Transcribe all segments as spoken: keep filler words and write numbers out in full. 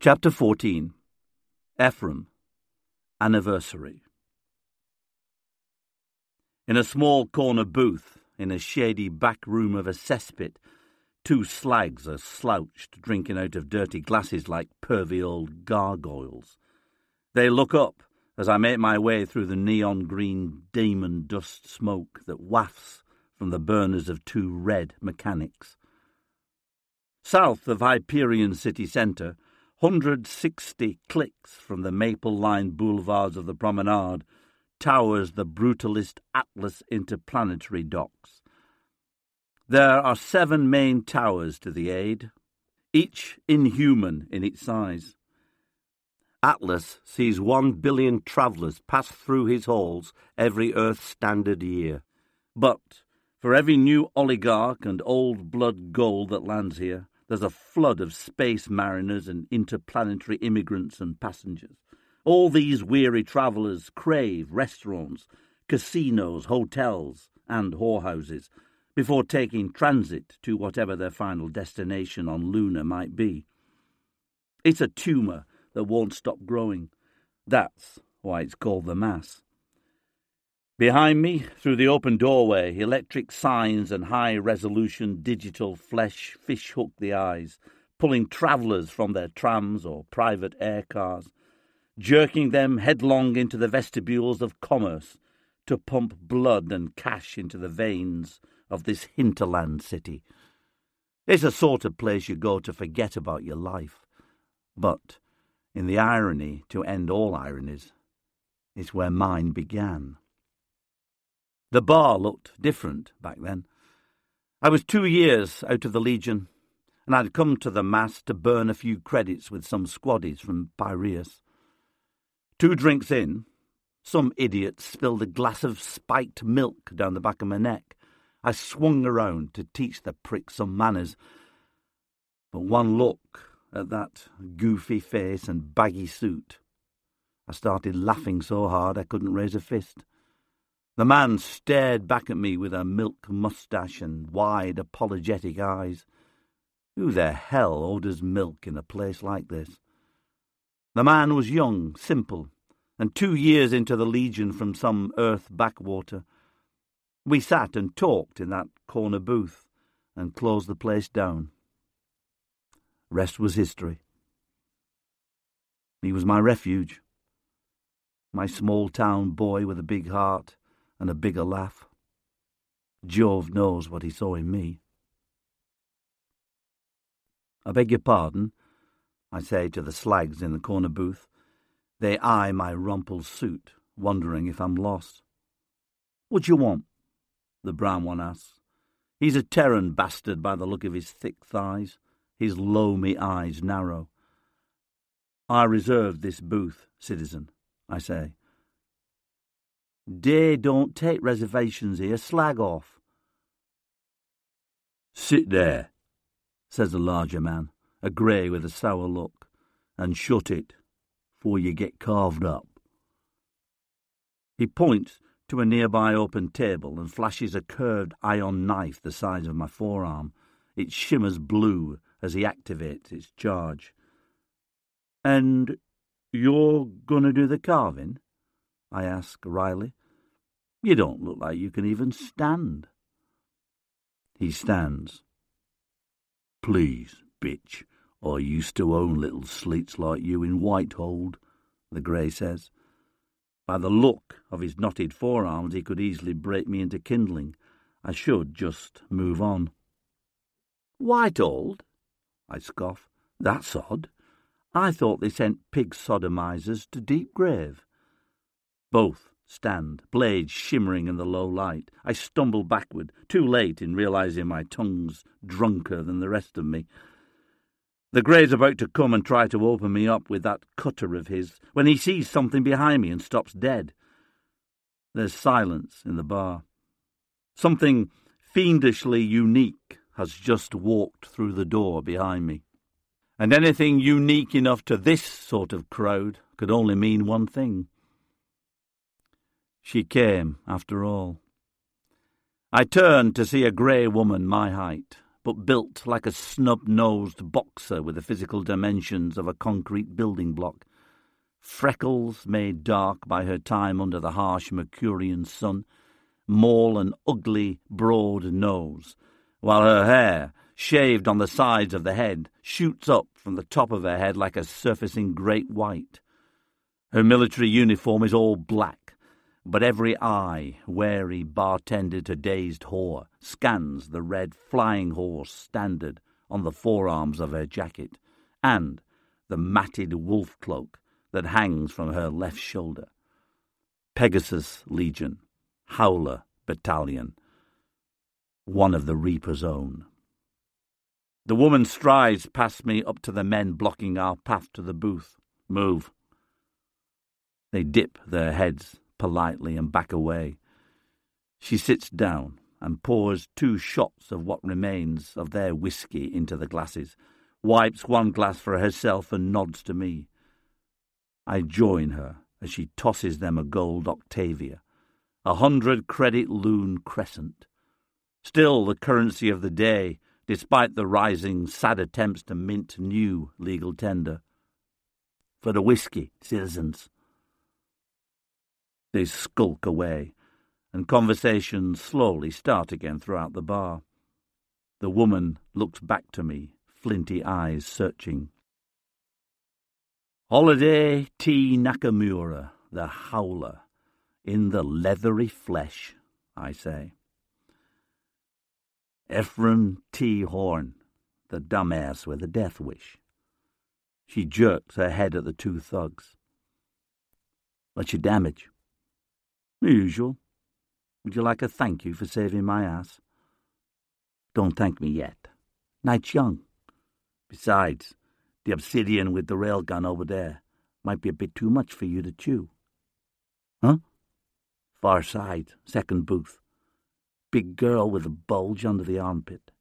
Chapter fourteen. Ephraim. Anniversary. In a small corner booth, in a shady back room of a cesspit, two slags are slouched, drinking out of dirty glasses like pervy old gargoyles. They look up as I make my way through the neon-green demon dust smoke that wafts from the burners of two red mechanics. South of Hyperion city centre, one hundred sixty clicks from the maple-lined boulevards of the promenade, towers the brutalist Atlas interplanetary docks. There are seven main towers to the aid, each inhuman in its size. Atlas sees one billion travellers pass through his halls every Earth Standard year. But for every new oligarch and old blood gold that lands here, there's a flood of space mariners and interplanetary immigrants and passengers. All these weary travellers crave restaurants, casinos, hotels, and whorehouses before taking transit to whatever their final destination on Luna might be. It's a tumour that won't stop growing. That's why it's called the mass. Behind me, through the open doorway, electric signs and high-resolution digital flesh fish-hook the eyes, pulling travellers from their trams or private air cars, jerking them headlong into the vestibules of commerce to pump blood and cash into the veins of this hinterland city. It's a sort of place you go to forget about your life. But, in the irony to end all ironies, it's where mine began. The bar looked different back then. I was two years out of the Legion, and I'd come to the mass to burn a few credits with some squaddies from Piraeus. Two drinks in, some idiot spilled a glass of spiked milk down the back of my neck. I swung around to teach the prick some manners. But one look at that goofy face and baggy suit, I started laughing so hard I couldn't raise a fist. The man stared back at me with a milk moustache and wide, apologetic eyes. Who the hell orders milk in a place like this? The man was young, simple, and two years into the Legion from some Earth backwater. We sat and talked in that corner booth and closed the place down. Rest was history. He was my refuge, my small-town boy with a big heart and a bigger laugh. Jove knows what he saw in me. I beg your pardon, I say to the slags in the corner booth. They eye my rumpled suit, wondering if I'm lost. What you want? The brown one asks. He's a Terran bastard by the look of his thick thighs, his loamy eyes narrow. I reserved this booth, citizen, I say. They don't take reservations here, slag off. Sit there, says a larger man, a grey with a sour look, and shut it, for you get carved up. He points to a nearby open table and flashes a curved iron knife the size of my forearm. It shimmers blue as he activates its charge. And you're going to do the carving? I ask wryly. You don't look like you can even stand. He stands. Please, bitch, I used to own little sleets like you in Whitehold, the grey says. By the look of his knotted forearms, he could easily break me into kindling. I should just move on. Whitehold? I scoff. That's odd. I thought they sent pig sodomizers to deep grave. Both stand, blades shimmering in the low light. I stumble backward, too late in realising my tongue's drunker than the rest of me. The grey's about to come and try to open me up with that cutter of his, when he sees something behind me and stops dead. There's silence in the bar. Something fiendishly unique has just walked through the door behind me. And anything unique enough to this sort of crowd could only mean one thing. She came, after all. I turned to see a grey woman my height, but built like a snub-nosed boxer with the physical dimensions of a concrete building block. Freckles made dark by her time under the harsh Mercurian sun, maul an ugly, broad nose, while her hair, shaved on the sides of the head, shoots up from the top of her head like a surfacing great white. Her military uniform is all black, but every eye, wary bartender to dazed whore, scans the red flying horse standard on the forearms of her jacket, and the matted wolf cloak that hangs from her left shoulder. Pegasus Legion, Howler Battalion, one of the Reaper's own. The woman strides past me up to the men blocking our path to the booth. Move. They dip their heads politely and back away. She sits down and pours two shots of what remains of their whiskey into the glasses, wipes one glass for herself and nods to me. I join her as she tosses them a gold Octavia, a hundred-credit Lune Crescent, still the currency of the day, despite the rising, sad attempts to mint new legal tender. For the whiskey, citizens. They skulk away, and conversations slowly start again throughout the bar. The woman looks back to me, flinty eyes searching. Holiday T. Nakamura, the Howler, in the leathery flesh, I say. Ephraim T. Horn, the dumbass with a death wish. She jerks her head at the two thugs. What's your damage? The usual. Would you like a thank you for saving my ass? Don't thank me yet. Night's young. Besides, the obsidian with the railgun over there might be a bit too much for you to chew. Huh? Far side, second booth. Big girl with a bulge under the armpit.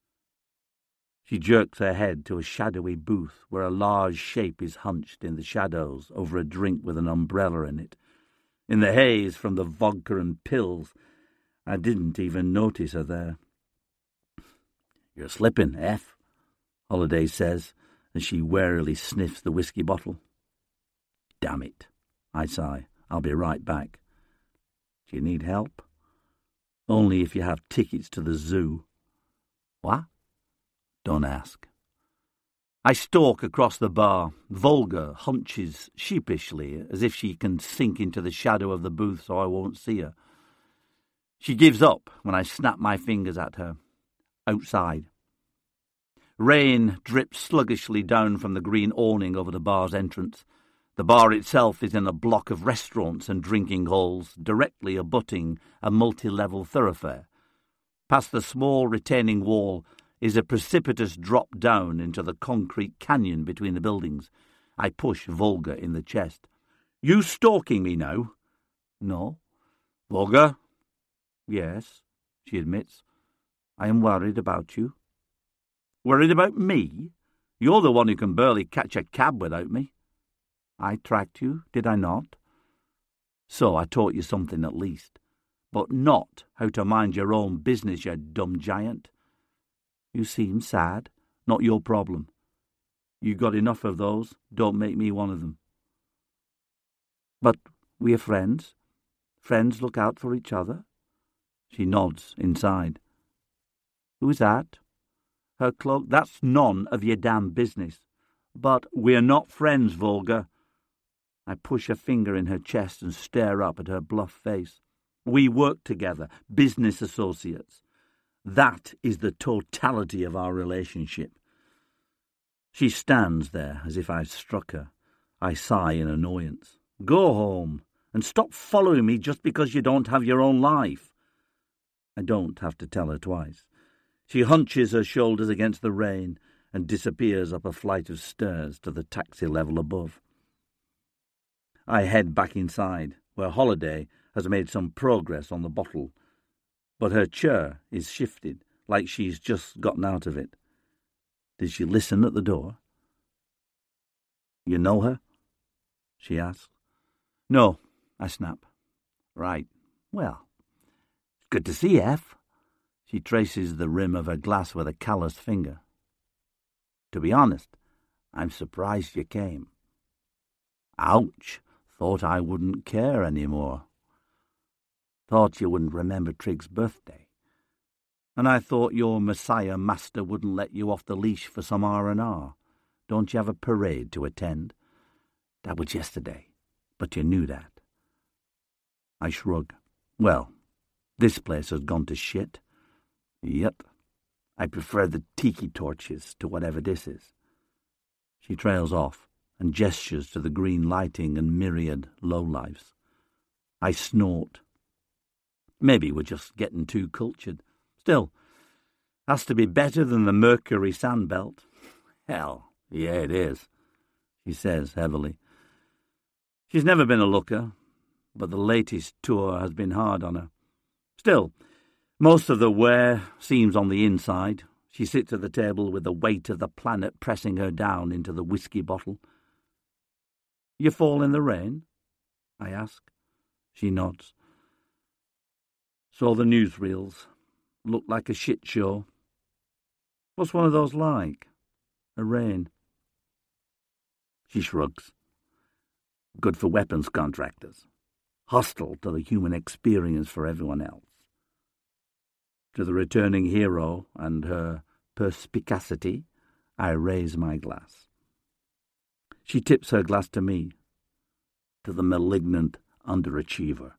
She jerks her head to a shadowy booth where a large shape is hunched in the shadows over a drink with an umbrella in it. In the haze from the vodka and pills, I didn't even notice her there. You're slipping, F, Holiday says, as she warily sniffs the whiskey bottle. Damn it, I sigh. I'll be right back. Do you need help? Only if you have tickets to the zoo. What? Don't ask. I stalk across the bar. Volga hunches sheepishly, as if she can sink into the shadow of the booth so I won't see her. She gives up when I snap my fingers at her. Outside. Rain drips sluggishly down from the green awning over the bar's entrance. The bar itself is in a block of restaurants and drinking halls, directly abutting a multi-level thoroughfare. Past the small retaining wall is a precipitous drop down into the concrete canyon between the buildings. I push Volga in the chest. You stalking me now? No. Volga? Yes, she admits. I am worried about you. Worried about me? You're the one who can barely catch a cab without me. I tracked you, did I not? So I taught you something at least, but not how to mind your own business, you dumb giant. You seem sad. Not your problem. You got enough of those. Don't make me one of them. But we're friends. Friends look out for each other. She nods inside. Who's that? Her cloak. That's none of your damn business. But we're not friends, Volga. I push a finger in her chest and stare up at her bluff face. We work together, business associates. That is the totality of our relationship. She stands there as if I've struck her. I sigh in annoyance. Go home and stop following me just because you don't have your own life. I don't have to tell her twice. She hunches her shoulders against the rain and disappears up a flight of stairs to the taxi level above. I head back inside, where Holiday has made some progress on the bottle, but her chair is shifted, like she's just gotten out of it. Did she listen at the door? You know her? She asks. No, I snap. Right. Well, it's good to see you, F. She traces the rim of her glass with a calloused finger. To be honest, I'm surprised you came. Ouch, thought I wouldn't care any more. Thought you wouldn't remember Trigg's birthday. And I thought your Messiah master wouldn't let you off the leash for some R and R. Don't you have a parade to attend? That was yesterday, but you knew that. I shrug. Well, this place has gone to shit. Yep. I prefer the tiki torches to whatever this is. She trails off and gestures to the green lighting and myriad lowlifes. I snort. Maybe we're just getting too cultured. Still, has to be better than the Mercury Sandbelt. Hell, yeah, it is, she says heavily. She's never been a looker, but the latest tour has been hard on her. Still, most of the wear seems on the inside. She sits at the table with the weight of the planet pressing her down into the whiskey bottle. You fall in the rain? I ask. She nods. Saw the newsreels. Looked like a shit show. What's one of those like? A rain. She shrugs. Good for weapons contractors. Hostile to the human experience for everyone else. To the returning hero and her perspicacity, I raise my glass. She tips her glass to me, to the malignant underachiever.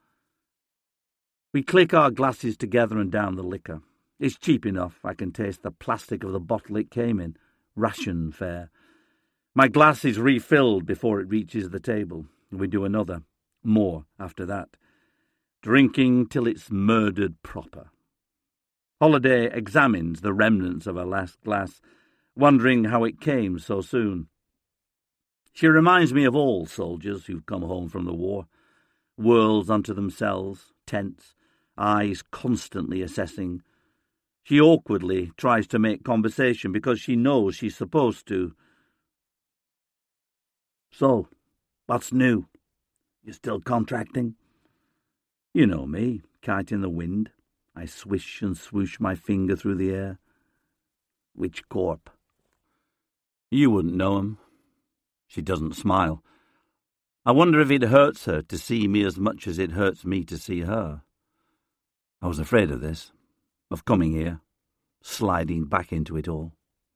We click our glasses together and down the liquor. It's cheap enough. I can taste the plastic of the bottle it came in. Ration fare. My glass is refilled before it reaches the table. We do another. More after that. Drinking till it's murdered proper. Holiday examines the remnants of her last glass, wondering how it came so soon. She reminds me of all soldiers who've come home from the war. Worlds unto themselves, tense, eyes constantly assessing. She awkwardly tries to make conversation because she knows she's supposed to. So, what's new? You still contracting? You know me, kite in the wind. I swish and swoosh my finger through the air. Which corp? You wouldn't know him. She doesn't smile. I wonder if it hurts her to see me as much as it hurts me to see her. I was afraid of this, of coming here, sliding back into it all.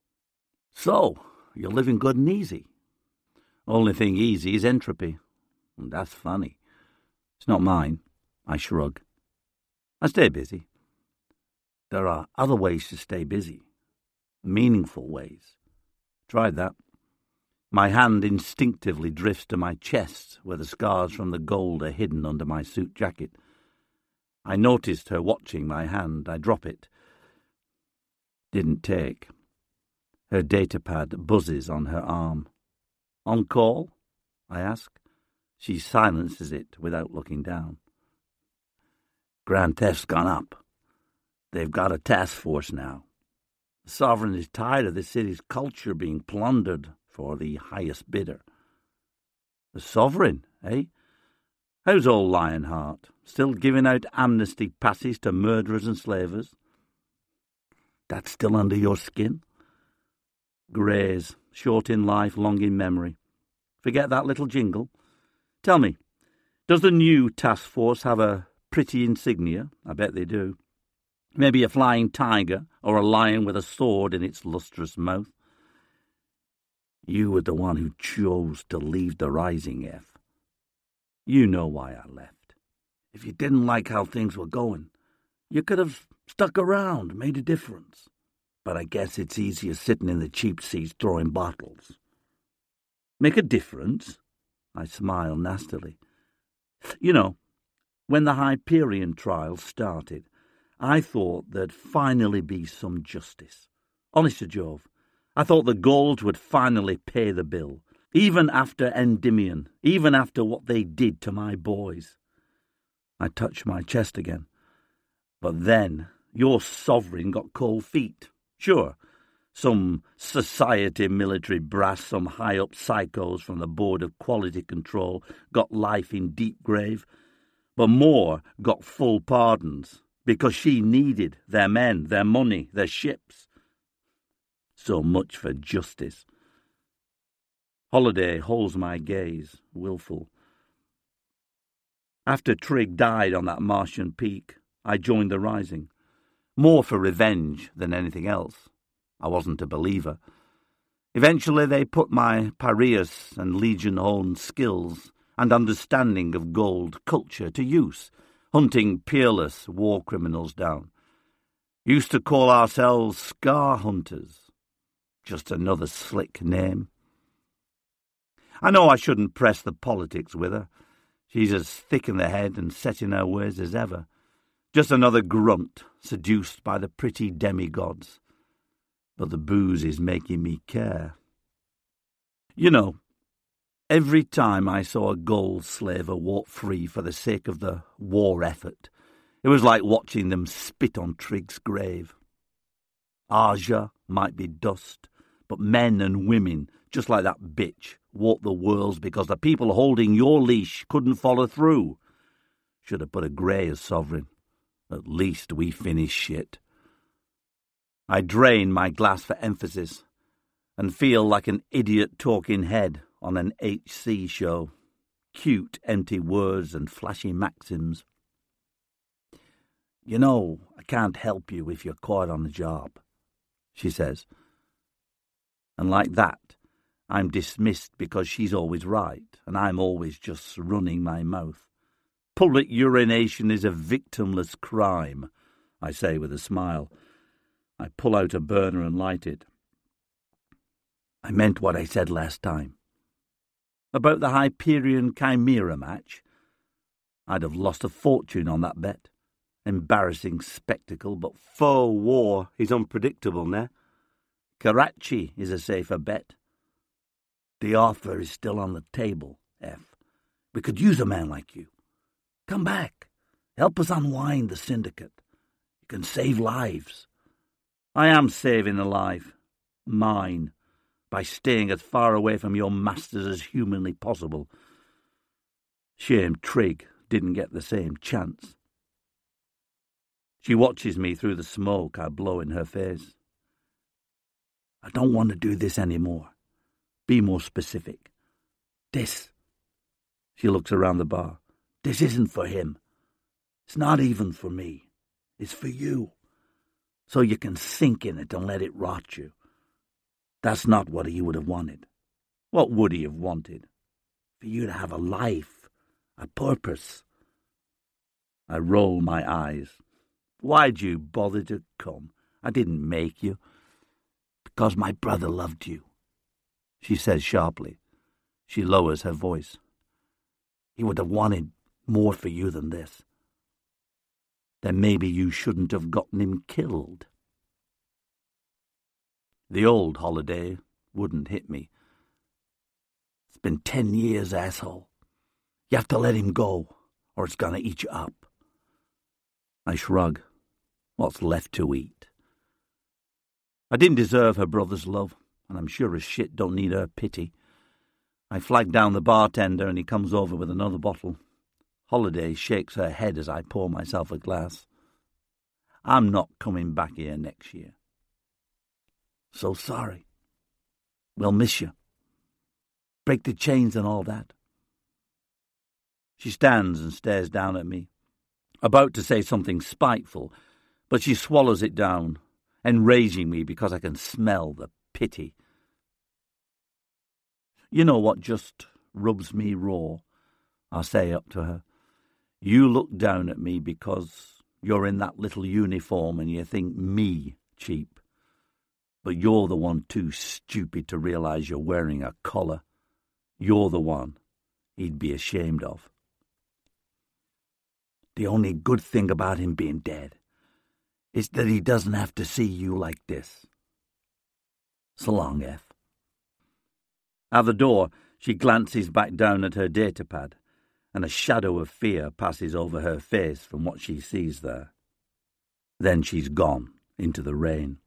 So, you're living good and easy. Only thing easy is entropy. And that's funny. It's not mine. I shrug. I stay busy. There are other ways to stay busy. Meaningful ways. Tried that. My hand instinctively drifts to my chest, where the scars from the gold are hidden under my suit jacket. I noticed her watching my hand. I drop it. Didn't take. Her datapad buzzes on her arm. On call? I ask. She silences it without looking down. Grand Theft's gone up. They've got a task force now. The Sovereign is tired of the city's culture being plundered for the highest bidder. The Sovereign, eh? How's old Lionheart? Still giving out amnesty passes to murderers and slavers? That's still under your skin? Greys, short in life, long in memory. Forget that little jingle? Tell me, does the new task force have a pretty insignia? I bet they do. Maybe a flying tiger or a lion with a sword in its lustrous mouth. You were the one who chose to leave the Rising, F. You know why I left. If you didn't like how things were going, you could have stuck around, made a difference. But I guess it's easier sitting in the cheap seats throwing bottles. Make a difference? I smile nastily. You know, when the Hyperion trial started, I thought there'd finally be some justice. Honest to Jove, I thought the Gauls would finally pay the bill, even after Endymion, even after what they did to my boys. I touch my chest again. But then your sovereign got cold feet. Sure, some society military brass, some high-up psychos from the Board of Quality Control got life in deep grave, but more got full pardons. because she needed their men, their money, their ships. So much for justice. Holiday holds my gaze, willful. After Trigg died on that Martian peak, I joined the Rising. More for revenge than anything else. I wasn't a believer. Eventually they put my Piraeus and Legion-honed skills and understanding of gold culture to use, hunting peerless war criminals down. Used to call ourselves Scar Hunters. Just another slick name. I know I shouldn't press the politics with her. She's as thick in the head and set in her ways as ever. Just another grunt, seduced by the pretty demigods. But the booze is making me care. You know, every time I saw a gold slaver walk free for the sake of the war effort, it was like watching them spit on Trigg's grave. Aja might be dust, but men and women, just like that bitch, walked the worlds because the people holding your leash couldn't follow through. Should have put a Grey as sovereign. At least we finish shit. I drain my glass for emphasis and feel like an idiot talking head on an H C show. Cute, empty words and flashy maxims. You know, I can't help you if you're caught on the job, she says. And like that, I'm dismissed because she's always right and I'm always just running my mouth. Public urination is a victimless crime, I say with a smile. I pull out a burner and light it. I meant what I said last time. About the Hyperion Chimera match. I'd have lost a fortune on that bet. Embarrassing spectacle, but faux war is unpredictable now. Karachi is a safer bet. The offer is still on the table, F. We could use a man like you. Come back. Help us unwind the syndicate. You can save lives. I am saving a life. Mine. By staying as far away from your masters as humanly possible. Shame Trigg didn't get the same chance. She watches me through the smoke I blow in her face. I don't want to do this anymore. Be more specific. This. She looks around the bar. This isn't for him. It's not even for me. It's for you. So you can sink in it and let it rot you. That's not what he would have wanted. What would he have wanted? For you to have a life, a purpose. I roll my eyes. Why'd you bother to come? I didn't make you. Because my brother loved you, she says sharply. She lowers her voice. He would have wanted more for you than this. Then maybe you shouldn't have gotten him killed. The old Holiday wouldn't hit me. It's been ten years, asshole. You have to let him go, or it's gonna eat you up. I shrug. What's left to eat? I didn't deserve her brother's love, and I'm sure as shit don't need her pity. I flag down the bartender, and he comes over with another bottle. Holiday shakes her head as I pour myself a glass. I'm not coming back here next year. So sorry. We'll miss you. Break the chains and all that. She stands and stares down at me, about to say something spiteful, but she swallows it down, enraging me because I can smell the pity. You know what just rubs me raw? I say up to her. You look down at me because you're in that little uniform and you think me cheap. But you're the one too stupid to realize you're wearing a collar. You're the one he'd be ashamed of. The only good thing about him being dead is that he doesn't have to see you like this. So long, F. At the door, she glances back down at her datapad, and a shadow of fear passes over her face from what she sees there. Then she's gone into the rain.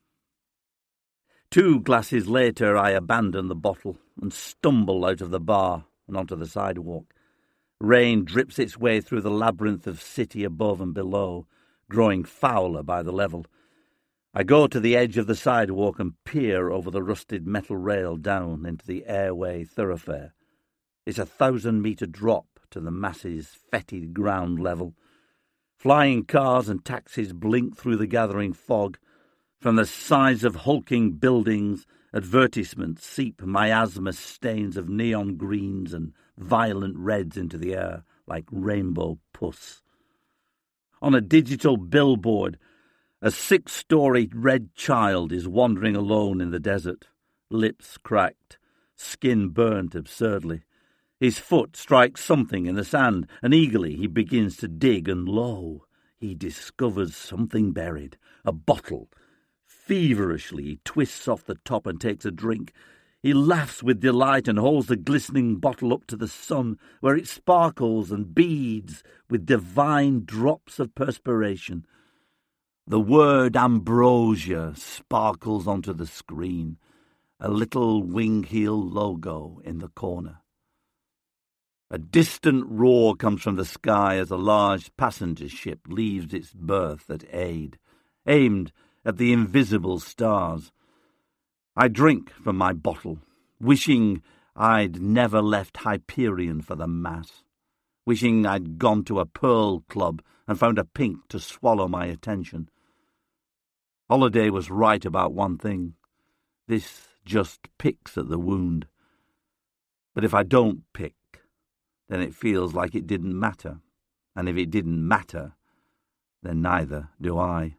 Two glasses later, I abandon the bottle and stumble out of the bar and onto the sidewalk. Rain drips its way through the labyrinth of city above and below, growing fouler by the level. I go to the edge of the sidewalk and peer over the rusted metal rail down into the airway thoroughfare. It's a thousand-metre drop to the masses' fetid ground level. Flying cars and taxis blink through the gathering fog. From the sides of hulking buildings, advertisements seep miasma stains of neon greens and violent reds into the air like rainbow pus. On a digital billboard, a six-story red child is wandering alone in the desert, lips cracked, skin burnt absurdly. His foot strikes something in the sand, and eagerly he begins to dig, and lo, he discovers something buried, a bottle. Feverishly he twists off the top and takes a drink. He laughs with delight and holds the glistening bottle up to the sun, where it sparkles and beads with divine drops of perspiration. The word ambrosia sparkles onto the screen, a little wing-heel logo in the corner. A distant roar comes from the sky as a large passenger ship leaves its berth at Aid, aimed at the invisible stars. I drink from my bottle, wishing I'd never left Hyperion for the Mass, wishing I'd gone to a Pearl Club and found a pink to swallow my attention. Holiday was right about one thing. This just picks at the wound. But if I don't pick, then it feels like it didn't matter. And if it didn't matter, then neither do I.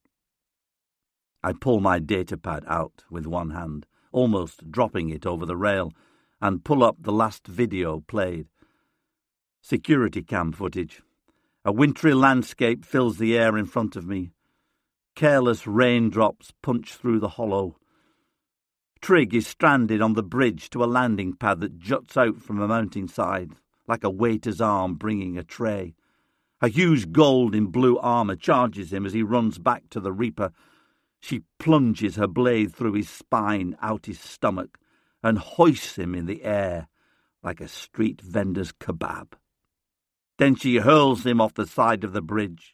I pull my datapad out with one hand, almost dropping it over the rail, and pull up the last video played. Security cam footage. A wintry landscape fills the air in front of me. Careless raindrops punch through the hollow. Trig is stranded on the bridge to a landing pad that juts out from a mountainside, like a waiter's arm bringing a tray. A huge gold in blue armour charges him as he runs back to the Reaper. She plunges her blade through his spine, out his stomach, and hoists him in the air like a street vendor's kebab. Then she hurls him off the side of the bridge.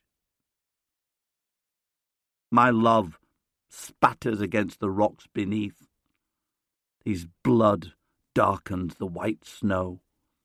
My love spatters against the rocks beneath. His blood darkens the white snow.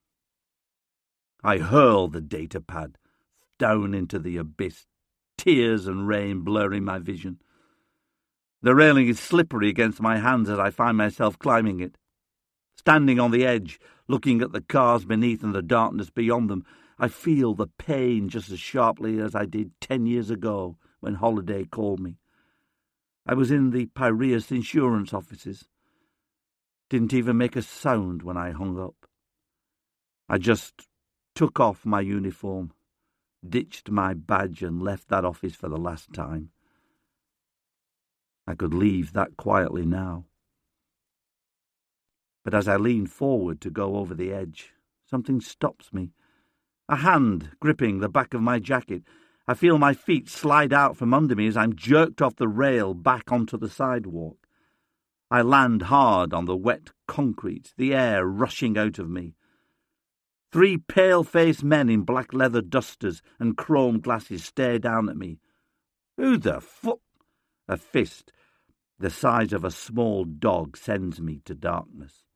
I hurl the datapad down into the abyss, tears and rain blurring my vision. The railing is slippery against my hands as I find myself climbing it. Standing on the edge, looking at the cars beneath and the darkness beyond them, I feel the pain just as sharply as I did ten years ago when Holiday called me. I was in the Piraeus insurance offices. Didn't even make a sound when I hung up. I just took off my uniform, ditched my badge and left that office for the last time. I could leave that quietly now. But as I lean forward to go over the edge, something stops me. A hand gripping the back of my jacket. I feel my feet slide out from under me as I'm jerked off the rail back onto the sidewalk. I land hard on the wet concrete, the air rushing out of me. Three pale-faced men in black leather dusters and chrome glasses stare down at me. Who the fuck? A fist, the size of a small dog, sends me to darkness.